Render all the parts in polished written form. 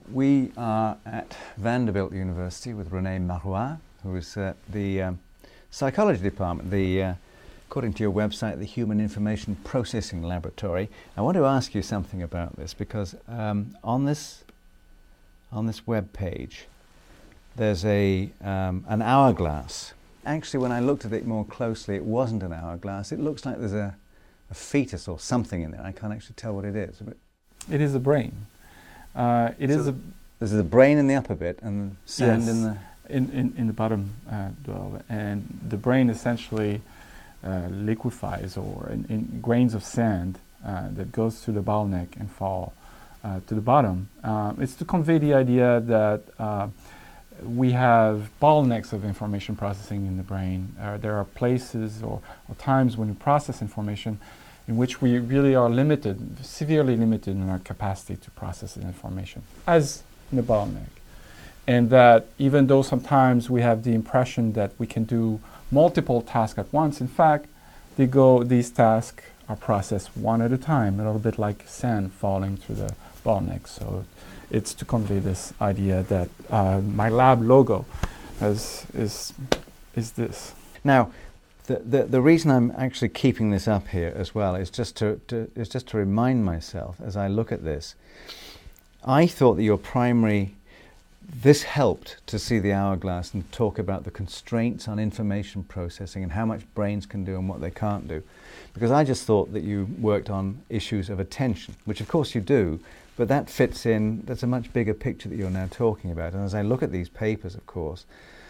We are at Vanderbilt University with René Marois, who is at the psychology department, according to your website, the Human Information Processing Laboratory. I want to ask you something about this because on this web page there's an hourglass. Actually, when I looked at it more closely, it wasn't an hourglass. It looks like there's a fetus or something in there. I can't actually tell what it is. It is a brain. There's a brain in the upper bit and sand in the bottom dwell, and the brain essentially liquefies or in grains of sand that goes through the bottleneck and fall to the bottom. It's to convey the idea that we have bottlenecks of information processing in the brain. There are places or times when we process information in which we really are limited, severely limited in our capacity to process the information, as in a bottleneck. And that even though sometimes we have the impression that we can do multiple tasks at once, in fact, these tasks are processed one at a time, a little bit like sand falling through the bottleneck. So it's to convey this idea that my lab logo is this. Now, the reason I'm actually keeping this up here as well is just to remind myself as I look at this. I thought that this helped to see the hourglass and talk about the constraints on information processing and how much brains can do and what they can't do. Because I just thought that you worked on issues of attention, which of course you do, but that fits in, that's a much bigger picture that you're now talking about. And as I look at these papers, of course,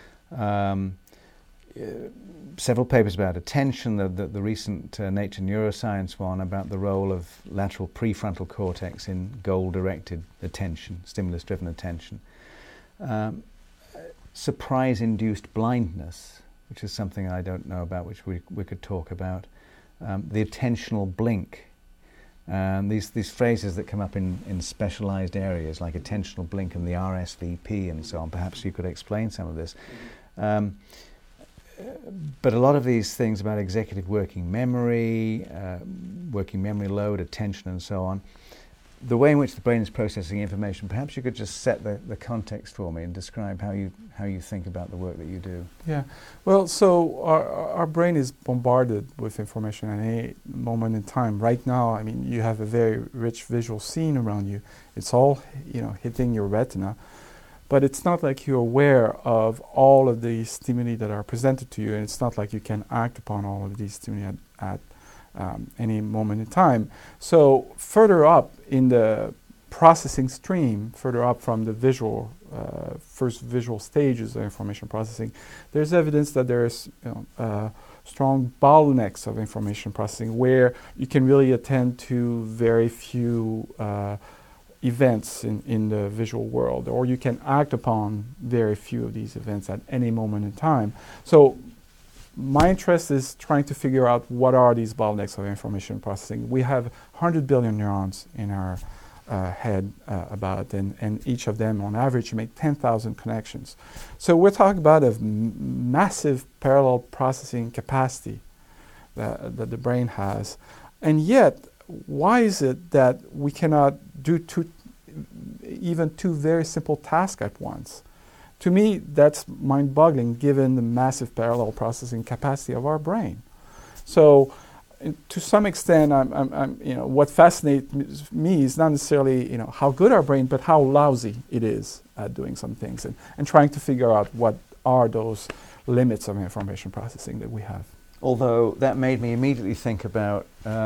several papers about attention, the recent Nature Neuroscience one about the role of lateral prefrontal cortex in goal-directed attention, stimulus-driven attention. Surprise-induced blindness, which is something I don't know about, which we could talk about. The attentional blink. These phrases that come up in specialized areas like attentional blink and the RSVP and so on. Perhaps you could explain some of this. But a lot of these things about executive working memory load, attention and so on, the way in which the brain is processing information, perhaps you could just set the context for me and describe how you think about the work that you do. Yeah, well, so our brain is bombarded with information at any moment in time. Right now, I mean, you have a very rich visual scene around you. It's all, hitting your retina. But it's not like you're aware of all of the stimuli that are presented to you, and it's not like you can act upon all of these stimuli at any moment in time. So further up in the processing stream, further up from the first visual stages of information processing, there's evidence that there's strong bottlenecks of information processing where you can really attend to very few events in the visual world, or you can act upon very few of these events at any moment in time. So my interest is trying to figure out what are these bottlenecks of information processing. We have 100 billion neurons in our head and each of them on average make 10,000 connections. So we're talking about a massive parallel processing capacity that the brain has. And yet, why is it that we cannot do even two very simple tasks at once? To me, that's mind-boggling given the massive parallel processing capacity of our brain. So, to some extent, what fascinates me is not necessarily how good our brain, but how lousy it is at doing some things, and trying to figure out what are those limits of information processing that we have. Although that made me immediately think about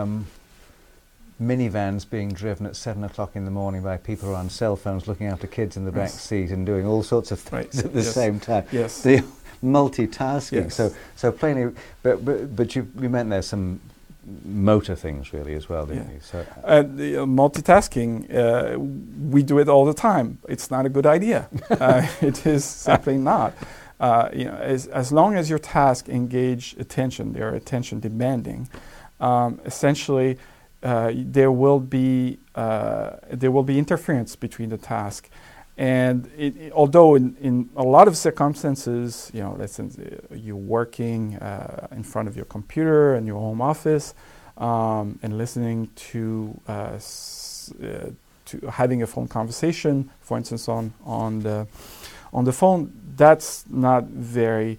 minivans being driven at 7 o'clock in the morning by people who are on cell phones looking after kids in the back seat and doing all sorts of things at the same time. Yes. The multitasking. Yes. So plainly, but you meant there's some motor things really as well, didn't you? So the multitasking, we do it all the time. It's not a good idea. It is simply not. As long as your tasks engage attention, they're attention demanding. Essentially, there will be interference between the task, and although in a lot of circumstances, let's say you're working in front of your computer in your home office and listening to to having a phone conversation, for instance, on the phone, that's not very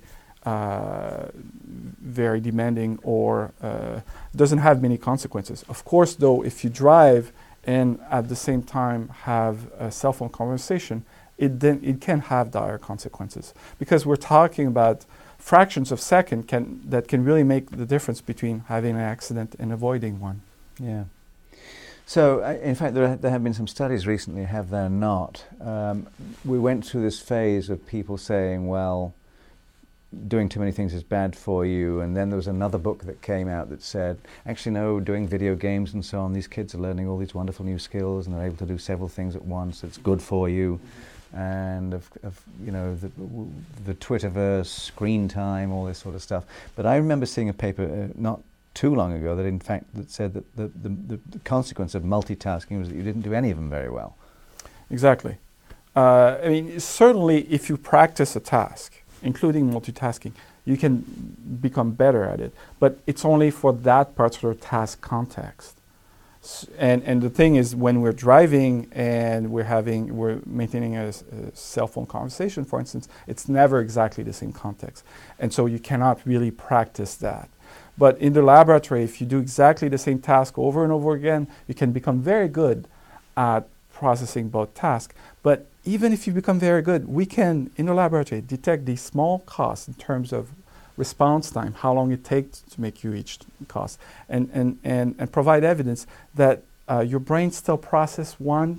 very demanding or doesn't have many consequences. Of course, though, if you drive and at the same time have a cell phone conversation, it can have dire consequences, because we're talking about fractions of second that can really make the difference between having an accident and avoiding one. Yeah. So, in fact, there have been some studies recently, have there not? We went through this phase of people saying, well, doing too many things is bad for you, and then there was another book that came out that said, actually no, doing video games and so on, these kids are learning all these wonderful new skills and they're able to do several things at once, it's good for you. And of you know, the Twitterverse, screen time, all this sort of stuff. But I remember seeing a paper not too long ago that in fact that said that the consequence of multitasking was that you didn't do any of them very well. Exactly. I mean, certainly if you practice a task, including multitasking, you can become better at it. But it's only for that particular task context. And the thing is, when we're driving and we're maintaining a cell phone conversation, for instance, it's never exactly the same context. And so you cannot really practice that. But in the laboratory, if you do exactly the same task over and over again, you can become very good at processing both tasks. But even if you become very good, we can, in the laboratory, detect these small costs in terms of response time, how long it takes to make you each cost, and provide evidence that your brain still processes one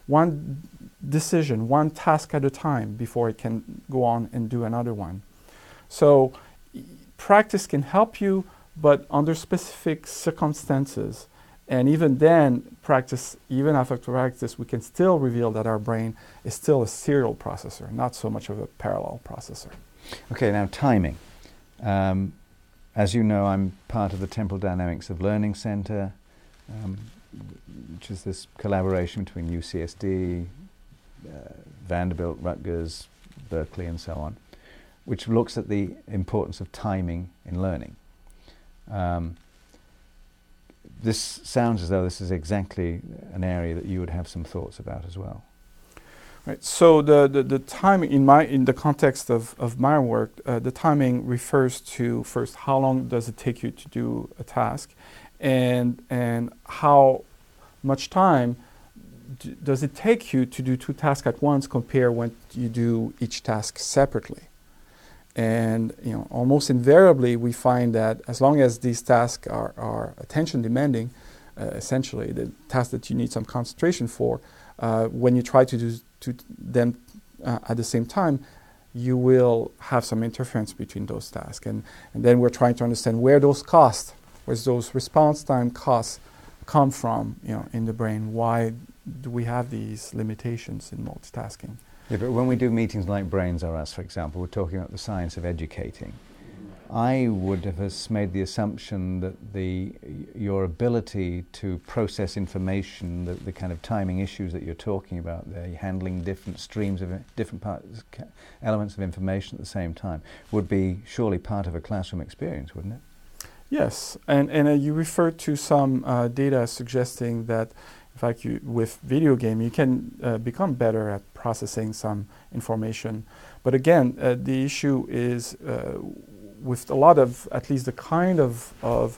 decision, one task at a time before it can go on and do another one. So practice can help you, but under specific circumstances. And even then, even after practice, we can still reveal that our brain is still a serial processor, not so much of a parallel processor. Okay, now timing. As you know, I'm part of the Temporal Dynamics of Learning Center, which is this collaboration between UCSD, Vanderbilt, Rutgers, Berkeley, and so on, which looks at the importance of timing in learning. This sounds as though this is exactly an area that you would have some thoughts about as well. Right. So the timing in the context of my work, the timing refers to first how long does it take you to do a task, and how much time does it take you to do two tasks at once compared when you do each task separately. And almost invariably we find that as long as these tasks are attention demanding, essentially the tasks that you need some concentration for, when you try to do them at the same time, you will have some interference between those tasks. And then we're trying to understand where those response time costs come from in the brain. Why do we have these limitations in multitasking? Yeah, but when we do meetings like Brains R Us, for example, we're talking about the science of educating. I would have made the assumption that your ability to process information, the kind of timing issues that you're talking about, the handling different streams of different elements of information at the same time, would be surely part of a classroom experience, wouldn't it? Yes, and you referred to some data suggesting that, in fact, with video game, you can become better at processing some information. But again, the issue is with a lot of, at least the kind of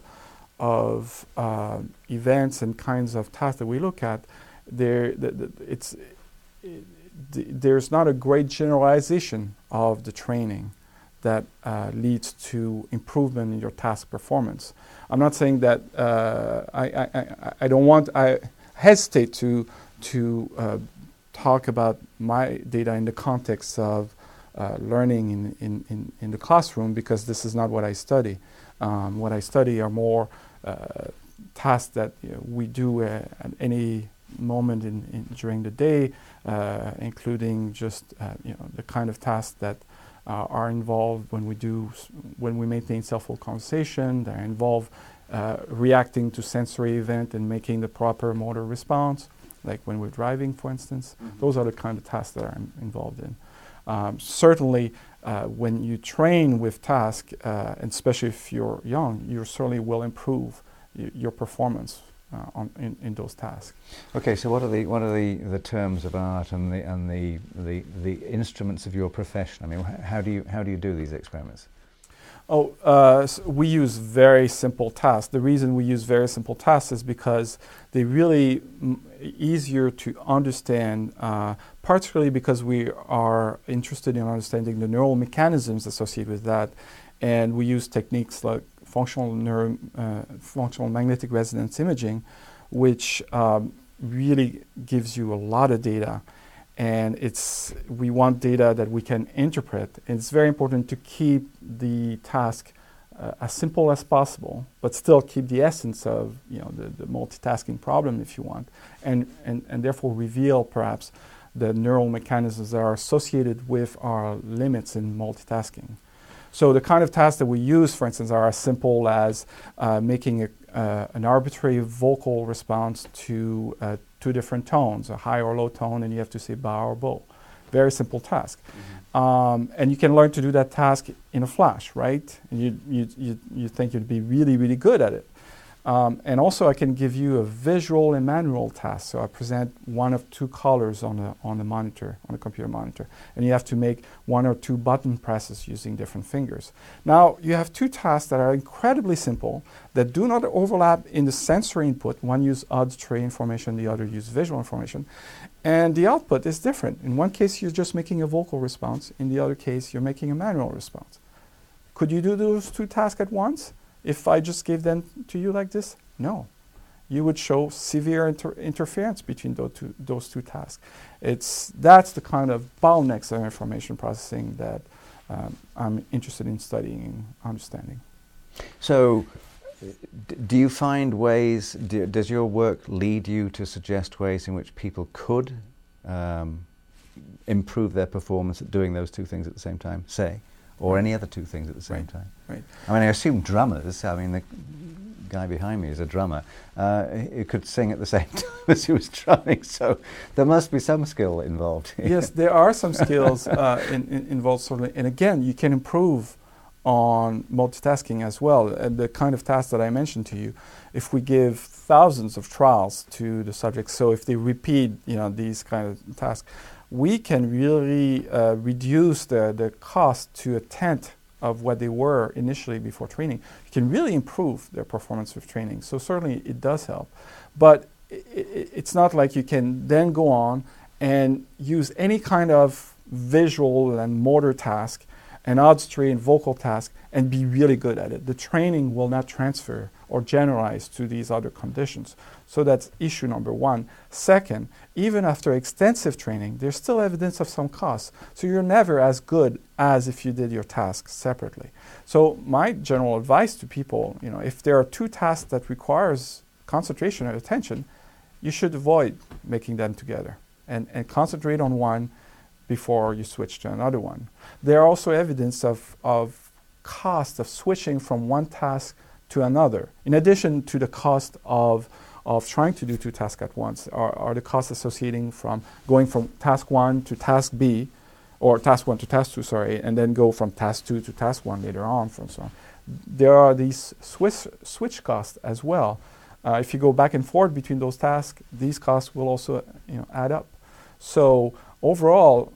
events and kinds of tasks that we look at, there's not a great generalization of the training that leads to improvement in your task performance. I'm not saying that I hesitate to talk about my data in the context of learning in the classroom, because this is not what I study. What I study are more tasks that we do at any moment during the day, including just the kind of tasks that are involved when we maintain self-full conversation. That involve reacting to sensory event and making the proper motor response, like when we're driving, for instance. Mm-hmm. Those are the kind of tasks that I'm involved in. Certainly, when you train with tasks, and especially if you're young, you certainly will improve your performance in those tasks. Okay, so what are the terms of art and the instruments of your profession? I mean, how do you do these experiments? So we use very simple tasks. The reason we use very simple tasks is because they're really easier to understand, particularly because we are interested in understanding the neural mechanisms associated with that. And we use techniques like functional magnetic resonance imaging, which really gives you a lot of data. And we want data that we can interpret. And it's very important to keep the task as simple as possible, but still keep the essence of the multitasking problem, if you want, and therefore reveal perhaps the neural mechanisms that are associated with our limits in multitasking. So the kind of tasks that we use, for instance, are as simple as making an arbitrary vocal response to two different tones, a high or low tone, and you have to say ba or bo. Very simple task. Mm-hmm. And you can learn to do that task in a flash, right? And you think you'd be really, really good at it. And also I can give you a visual and manual task. So I present one of two colors on the monitor, on the computer monitor. And you have to make one or two button presses using different fingers. Now you have two tasks that are incredibly simple, that do not overlap in the sensory input. One uses auditory information, the other uses visual information. And the output is different. In one case you're just making a vocal response. In the other case you're making a manual response. Could you do those two tasks at once? If I just gave them to you like this? No. You would show severe interference between those two tasks. That's the kind of bottlenecks of information processing that I'm interested in studying and understanding. So, do you find ways, does your work lead you to suggest ways in which people could improve their performance at doing those two things at the same time, say? Or any other two things at the same time. Right. I mean, I assume drummers, I mean, the guy behind me is a drummer, he could sing at the same time as he was drumming, so there must be some skill involved here. Yes, there are some skills involved, certainly. And again, you can improve on multitasking as well. And the kind of task that I mentioned to you, if we give thousands of trials to the subjects, so if they repeat these kind of tasks, we can really reduce the cost to a tenth of what they were initially before training. You can really improve their performance with training. So certainly it does help. But it's not like you can then go on and use any kind of visual and motor task, an auditory and vocal task, and be really good at it. The training will not transfer or generalize to these other conditions. So that's issue number one. Second, even after extensive training, there's still evidence of some costs. So you're never as good as if you did your tasks separately. So my general advice to people, if there are two tasks that requires concentration and attention, you should avoid making them together and concentrate on one before you switch to another one. There are also evidence of cost of switching from one task to another. In addition to the cost of trying to do two tasks at once, are the costs associating from going from task 1 to task B, or task 1 to task 2, and then go from task 2 to task 1 later on, and so on. There are these switch costs as well. If you go back and forth between those tasks, these costs will also add up. So overall,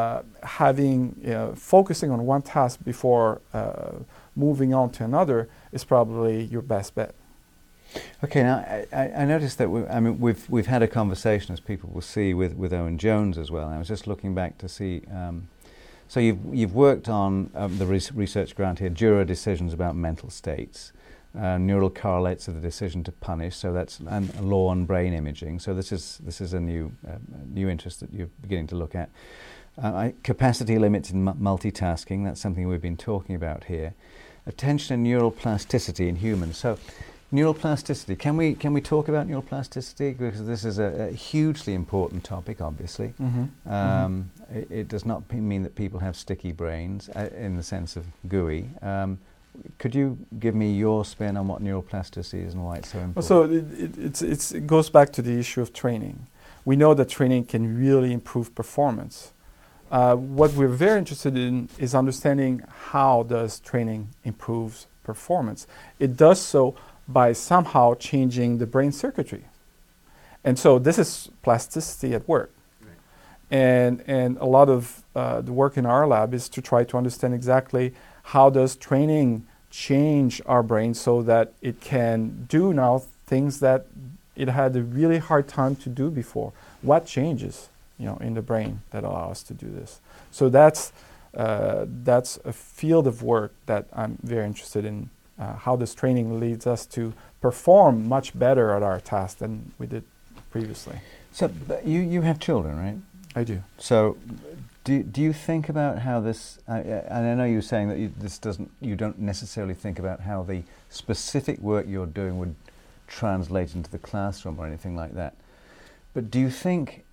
focusing on one task before moving on to another is probably your best bet. Okay, now I noticed that we've had a conversation, as people will see, with Owen Jones as well. I was just looking back to see. So you've worked on the research grant here, juror decisions about mental states, neural correlates of the decision to punish. So that's and law on brain imaging. So this is a new interest that you're beginning to look at. Capacity limits in multitasking. That's something we've been talking about here. Attention and neural plasticity in humans. So, neural plasticity. Can we talk about neural plasticity, because this is a hugely important topic, obviously. Mm-hmm. It does not mean that people have sticky brains in the sense of gooey. Could you give me your spin on what neural plasticity is and why it's so important? So it goes back to the issue of training. We know that training can really improve performance. What we're very interested in is understanding how does training improve performance. It does so by somehow changing the brain circuitry. And so this is plasticity at work. And a lot of the work in our lab is to try to understand exactly how does training change our brain so that it can do now things that it had a really hard time to do before. What changes, in the brain that allow us to do this? So that's a field of work that I'm very interested in. How this training leads us to perform much better at our task than we did previously. So you have children, right? I do. So do you think about how this, and I know you're saying that you don't necessarily think about how the specific work you're doing would translate into the classroom or anything like that, but do you think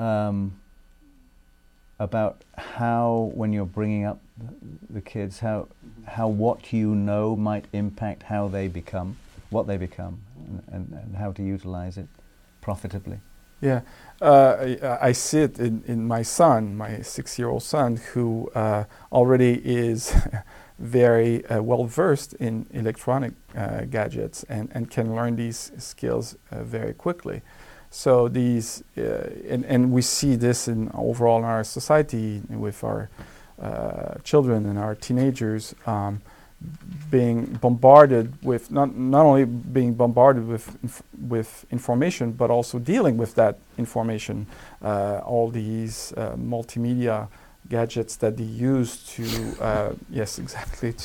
about how, when you're bringing up the kids, how what you know might impact how they become, what they become, and how to utilize it profitably? Yeah, I see it in my son, my 6-year-old son, who already is very well versed in electronic gadgets and can learn these skills very quickly. So these, and we see this overall in our society with our children and our teenagers being bombarded with, not only being bombarded with information, but also dealing with that information. All these multimedia gadgets that they use to, yes, exactly,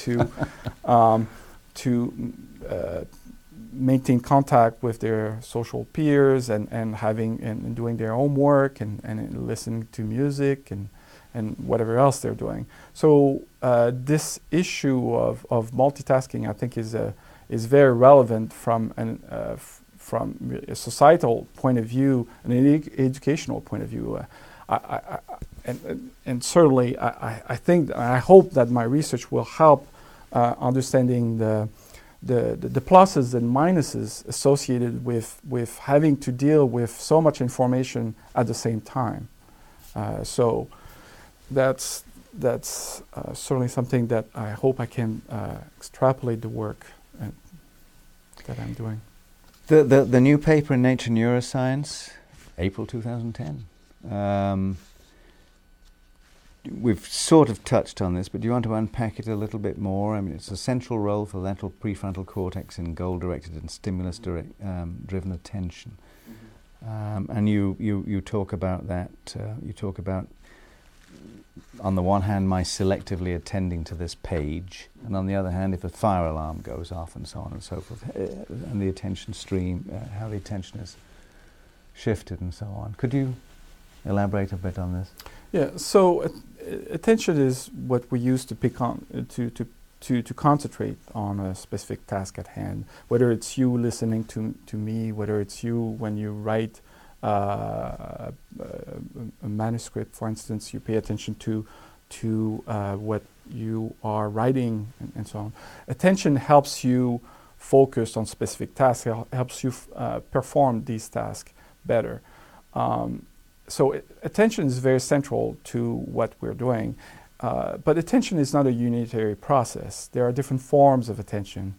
to maintain contact with their social peers and having and doing their homework and listening to music and whatever else they're doing. So this issue of multitasking, I think, is very relevant from a societal point of view and an educational point of view. And certainly, I think, I hope that my research will help understanding the pluses and minuses associated with having to deal with so much information at the same time. So that's certainly something that I hope I can extrapolate the work that I'm doing. The new paper in Nature Neuroscience, April 2010. We've sort of touched on this, but do you want to unpack it a little bit more? I mean, it's a central role for lateral prefrontal cortex in goal-directed and stimulus-driven attention. Mm-hmm. And you talk about that. You talk about, on the one hand, my selectively attending to this page, and on the other hand, if a fire alarm goes off and so on and so forth, and the attention stream, how the attention is shifted and so on. Could you elaborate a bit on this? Yeah, so attention is what we use to pick on, to concentrate on a specific task at hand. Whether it's you listening to me, whether it's you when you write a manuscript, for instance, you pay attention to what you are writing and so on. Attention helps you focus on specific tasks, helps you perform these tasks better. So attention is very central to what we're doing, but attention is not a unitary process. There are different forms of attention.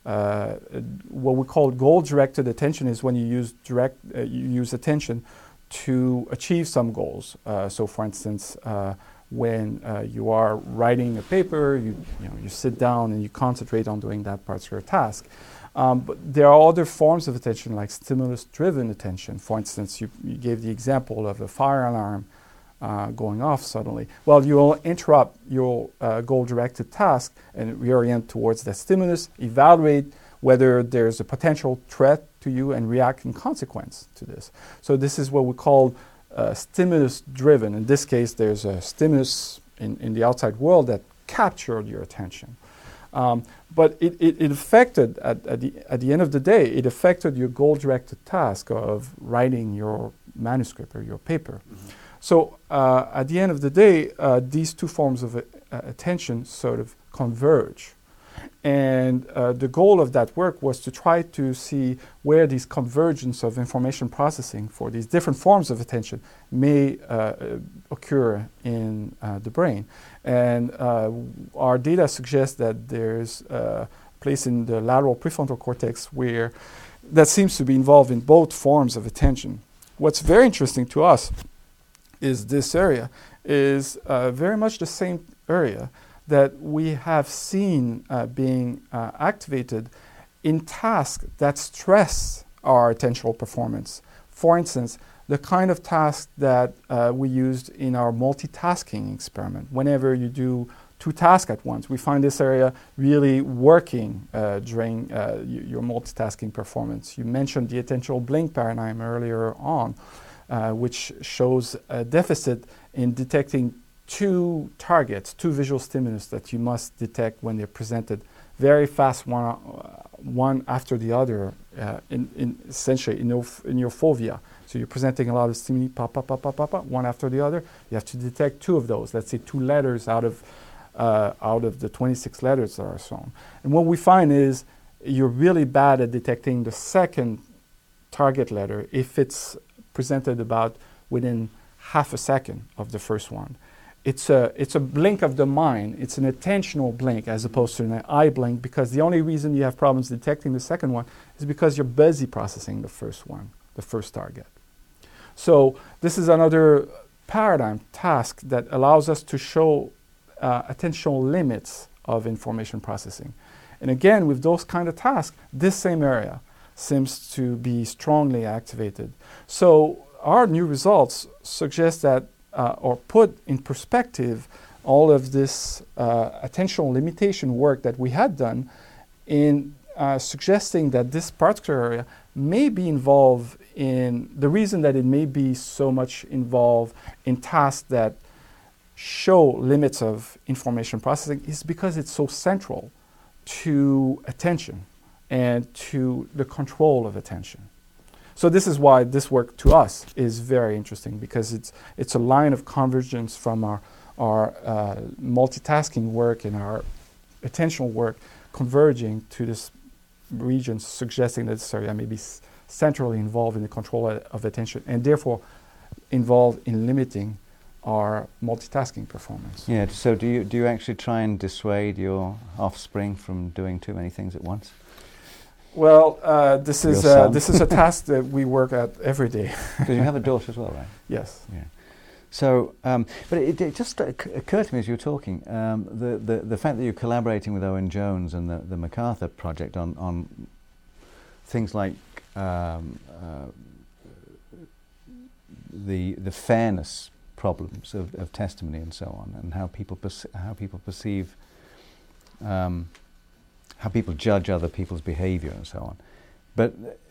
What we call goal-directed attention is when you use attention to achieve some goals. So, for instance, when you are writing a paper, you sit down and you concentrate on doing that particular task. But there are other forms of attention, like stimulus-driven attention. For instance, you gave the example of a fire alarm going off suddenly. Well, you'll interrupt your goal-directed task and reorient towards that stimulus, evaluate whether there's a potential threat to you, and react in consequence to this. So this is what we call stimulus-driven. In this case, there's a stimulus in the outside world that captured your attention. But it affected, at the end of the day, it affected your goal-directed task of writing your manuscript or your paper. Mm-hmm. So at the end of the day, these two forms of attention sort of converge. And the goal of that work was to try to see where these convergence of information processing for these different forms of attention may occur in the brain. And our data suggests that there's place in the lateral prefrontal cortex, where that seems to be involved in both forms of attention. What's very interesting to us is this area is very much the same area that we have seen being activated in tasks that stress our attentional performance. For instance, the kind of task that we used in our multitasking experiment. Whenever you do two tasks at once, we find this area really working during your multitasking performance. You mentioned the attentional blink paradigm earlier on, which shows a deficit in detecting two targets, two visual stimulus that you must detect when they're presented very fast, one after the other, essentially in your fovea. So you're presenting a lot of stimuli, pop, pop, pop, pop, pop, pop, one after the other. You have to detect two of those. Let's say 2 letters out of the 26 letters that are shown. And what we find is you're really bad at detecting the second target letter if it's presented about within half a second of the first one. It's a blink of the mind. It's an attentional blink as opposed to an eye blink, because the only reason you have problems detecting the second one is because you're busy processing the first one, the first target. So this is another paradigm task that allows us to show attentional limits of information processing. And again, with those kind of tasks, this same area seems to be strongly activated. So our new results suggest that or put in perspective all of this attentional limitation work that we had done in suggesting that this particular area may be involved in, the reason that it may be so much involved in tasks that show limits of information processing is because it's so central to attention and to the control of attention. So this is why this work to us is very interesting, because it's a line of convergence from our multitasking work and our attentional work converging to this region, suggesting that this area may be centrally involved in the control of attention and therefore involved in limiting our multitasking performance. Yeah, so do you actually try and dissuade your offspring from doing too many things at once? Well, this is a task that we work at every day. Because you have a daughter as well, right? Yes. Yeah. So, but it just occurred to me as you were talking, the fact that you're collaborating with Owen Jones and the MacArthur Project on things like the fairness problems of testimony and so on, and how people perceive. How people judge other people's behavior and so on. But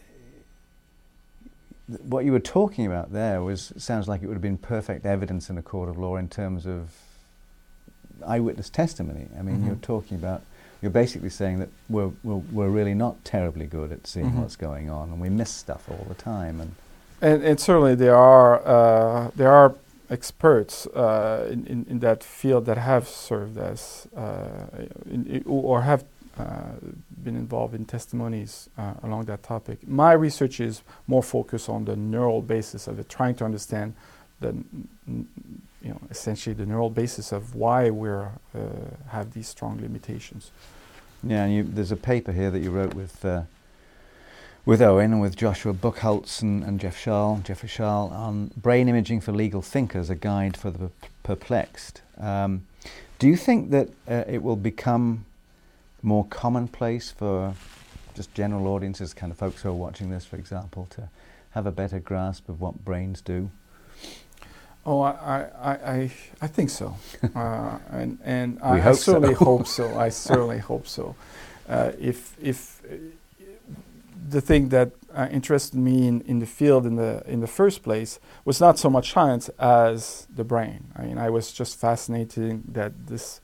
what you were talking about there sounds like it would have been perfect evidence in a court of law in terms of eyewitness testimony. I mean, you're basically saying that we're really not terribly good at seeing what's going on, and we miss stuff all the time. And certainly there are experts in that field that have served as or have been involved in testimonies along that topic. My research is more focused on the neural basis of it, trying to understand essentially the neural basis of why we have these strong limitations. Yeah, and there's a paper here that you wrote with Owen and with Joshua Buchholz and Jeffrey Schall on brain imaging for legal thinkers, a guide for the perplexed. Do you think that it will become more commonplace for just general audiences, kind of folks who are watching this, for example, to have a better grasp of what brains do? Oh, I think so, and I certainly hope so. I certainly hope so. If the thing that interested me in the field in the first place was not so much science as the brain. I mean, I was just fascinated that this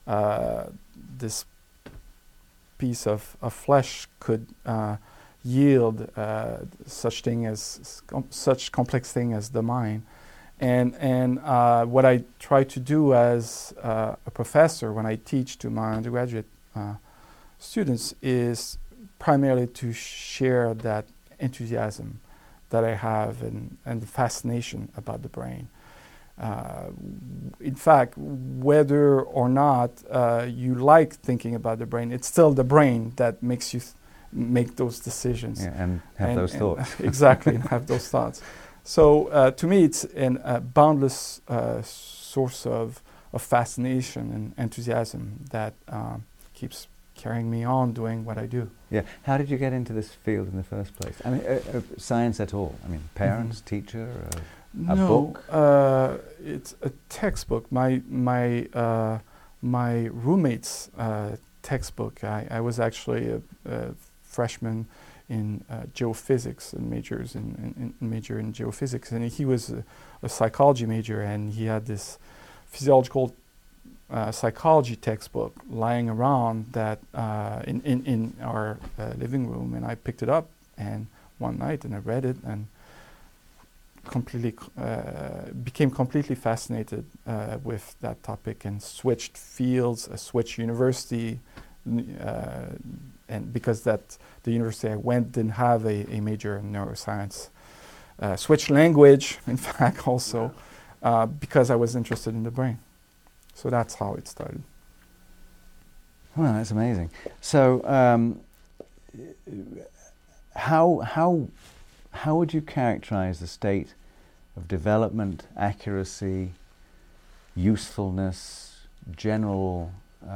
piece of flesh could yield such complex thing as the mind, and what I try to do as a professor when I teach to my undergraduate students is primarily to share that enthusiasm that I have and the fascination about the brain. In fact, whether or not you like thinking about the brain, it's still the brain that makes you make those decisions. Yeah, and have those thoughts. Exactly, and have those thoughts. So to me, it's a boundless source of fascination and enthusiasm that keeps carrying me on doing what I do. Yeah. How did you get into this field in the first place? I mean, science at all? I mean, parents, teacher, a book? It's a textbook. My roommate's textbook. I was actually a freshman in geophysics and major in geophysics, and he was a psychology major, and he had this physiological psychology textbook lying around that in our living room, and I picked it up and one night and I read it and became completely fascinated with that topic and switched fields, switched university, and because the university I went didn't have a major in neuroscience. Switched language, in fact, also because I was interested in the brain. So that's how it started. Well, that's amazing. So, how would you characterize the state of development, accuracy, usefulness, general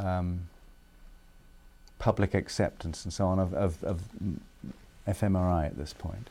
public acceptance, and so on of fMRI at this point?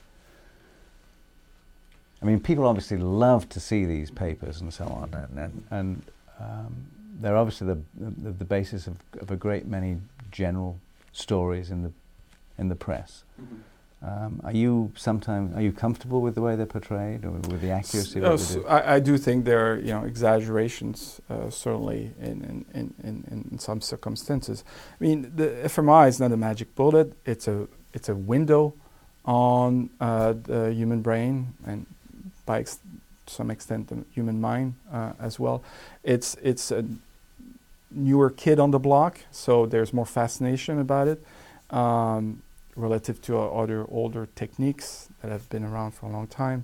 I mean, people obviously love to see these papers and so on, and they're obviously the basis of a great many general stories in the press. Mm-hmm. Are you comfortable with the way they're portrayed, or with the accuracy? I do think there are exaggerations, certainly in some circumstances. I mean, the fMRI is not a magic bullet. It's a window on the human brain, and by some extent the human mind as well. It's a newer kid on the block, so there's more fascination about it relative to other older techniques that have been around for a long time,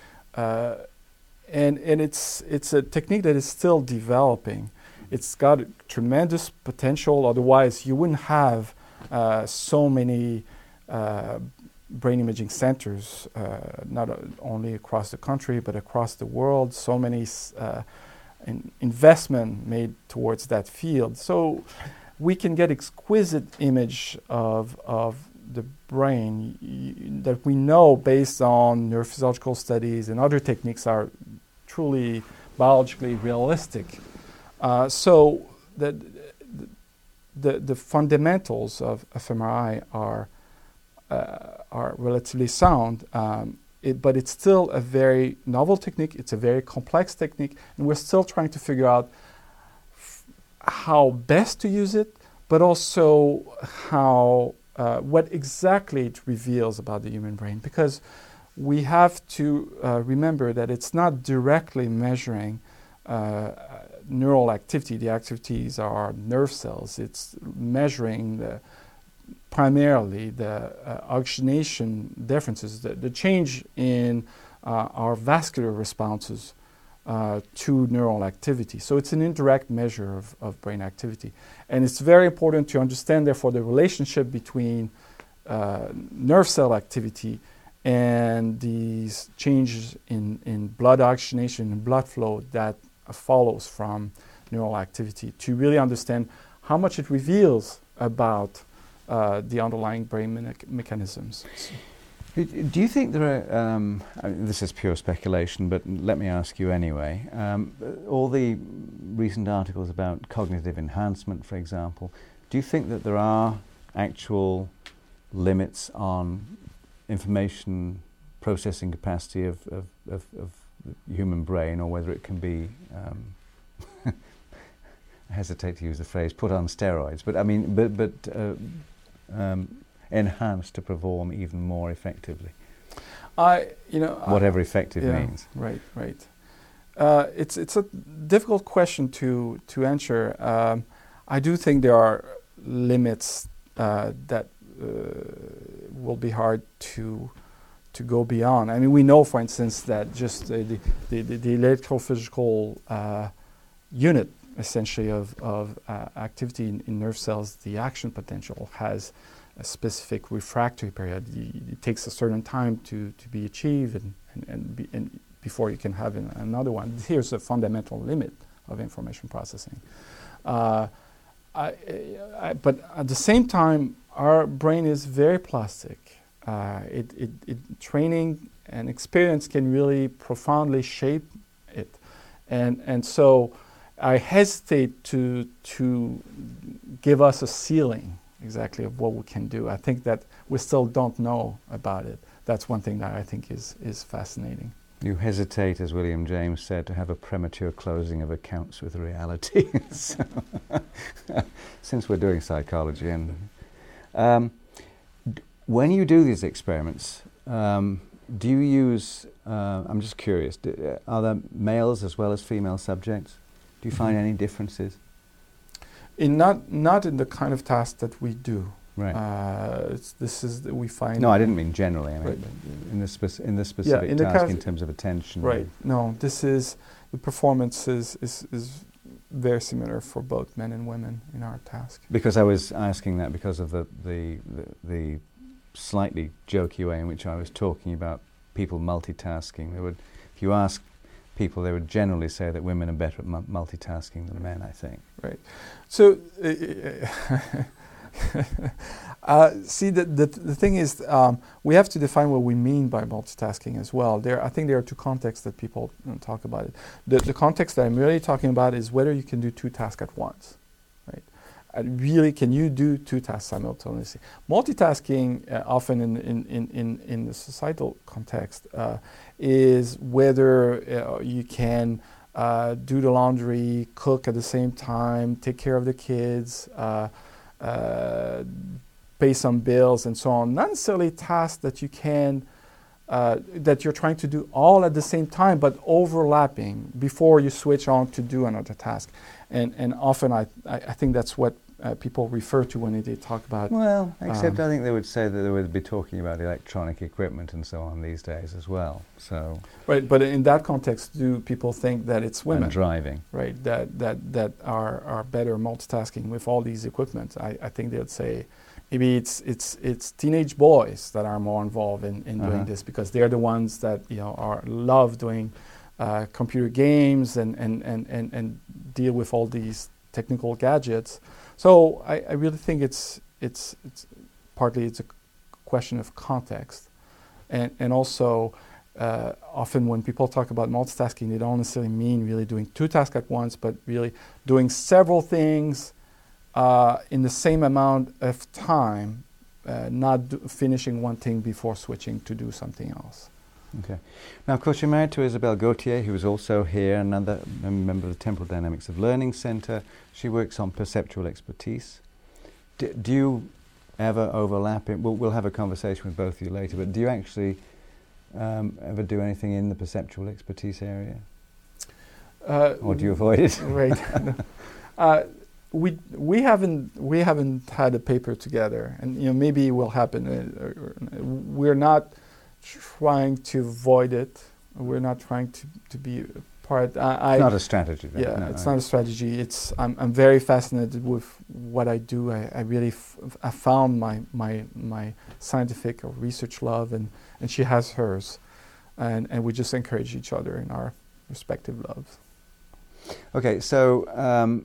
and it's a technique that is still developing. It's got tremendous potential. Otherwise, you wouldn't have so many brain imaging centers, not only across the country but across the world. So many investment made towards that field. So we can get exquisite image of the brain that we know based on neurophysiological studies and other techniques are truly biologically realistic. So the fundamentals of fMRI are relatively sound, but it's still a very novel technique. It's a very complex technique, and we're still trying to figure out how best to use it, but also how what exactly it reveals about the human brain. Because we have to remember that it's not directly measuring neural activity. The activities are nerve cells. It's measuring primarily the oxygenation differences, the change in our vascular responses to neural activity. So it's an indirect measure of brain activity. And it's very important to understand, therefore, the relationship between nerve cell activity and these changes in blood oxygenation and blood flow that follows from neural activity, to really understand how much it reveals about the underlying brain mechanisms. Do you think there are, I mean, this is pure speculation, but let me ask you anyway, all the recent articles about cognitive enhancement, for example, do you think that there are actual limits on information processing capacity of the human brain, or whether it can be, I hesitate to use the phrase, put on steroids, but I mean, enhanced to perform even more effectively? Whatever effective means. Right. It's a difficult question to answer. I do think there are limits that will be hard to to go beyond. I mean, we know, for instance, that just the electrophysical unit, essentially, of activity in nerve cells, the action potential, has a specific refractory period. It takes a certain time to be achieved, and before you can have another one. Here's a fundamental limit of information processing. But at the same time, our brain is very plastic. Training and experience can really profoundly shape it, and so I hesitate to give us a ceiling exactly of what we can do. I think that we still don't know about it. That's one thing that I think is fascinating. You hesitate, as William James said, to have a premature closing of accounts with reality. So, since we're doing psychology, and when you do these experiments, do you use? I'm just curious. Are there males as well as female subjects? Do you find any differences? Not in the kind of task that we do. Right. We find. No, I didn't mean generally. I mean, right. in the specific task in terms of attention. Right. No, the performance is very similar for both men and women in our task. Because I was asking that because of the slightly jokey way in which I was talking about people multitasking. If you ask people, they would generally say that women are better at multitasking than men, I think. Right. So, see, the thing is, we have to define what we mean by multitasking as well. I think there are two contexts that people talk about it. The context that I'm really talking about is whether you can do two tasks at once, right? Really, can you do two tasks simultaneously? Multitasking, often in the societal context, is whether you can do the laundry, cook at the same time, take care of the kids, pay some bills, and so on. Not necessarily tasks that you can, that you're trying to do all at the same time, but overlapping before you switch on to do another task. And often I think that's what people refer to when they talk about. Well, except I think they would say that they would be talking about electronic equipment and so on these days as well. So right, but in that context, do people think that it's women and driving, right, that are better multitasking with all these equipment? I think they would say maybe it's teenage boys that are more involved in doing this, because they're the ones that love doing computer games and deal with all these technical gadgets. So I really think it's partly it's a question of context, and also often when people talk about multitasking, they don't necessarily mean really doing two tasks at once, but really doing several things in the same amount of time, not finishing one thing before switching to do something else. Okay. Now, of course, you're married to Isabelle Gauthier, who is also here, another member of the Temporal Dynamics of Learning Center. She works on perceptual expertise. Do you ever overlap it? We'll have a conversation with both of you later, but do you actually ever do anything in the perceptual expertise area? Or do you avoid it? Right. We haven't had a paper together, and maybe it will happen. We're not trying to avoid it. We're not trying to be part. It's not a strategy. Then. Yeah, it's not a strategy. I'm very fascinated with what I do. I really I found my scientific or research love, and she has hers, and we just encourage each other in our respective loves. Okay, so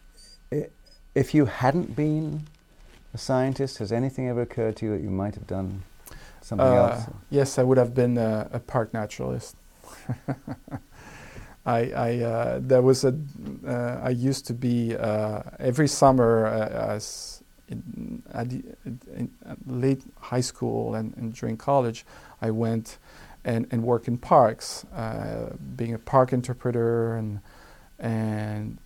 if you hadn't been a scientist, has anything ever occurred to you that you might have done something else? Yes, I would have been a park naturalist. I used to be every summer in late high school and during college, I went and worked in parks, being a park interpreter, and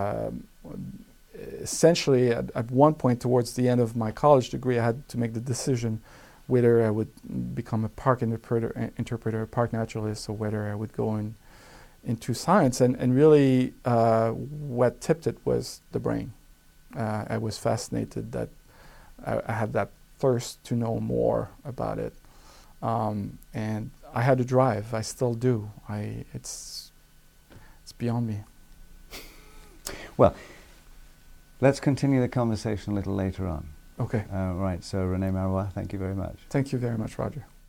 essentially at one point towards the end of my college degree, I had to make the decision whether I would become a park interpreter, park naturalist, or whether I would go into science. And really what tipped it was the brain. I was fascinated that I had that thirst to know more about it. and I had to drive. I still do. It's beyond me. Well, let's continue the conversation a little later on. Okay. Right, so René Marois, thank you very much. Thank you very much, Roger.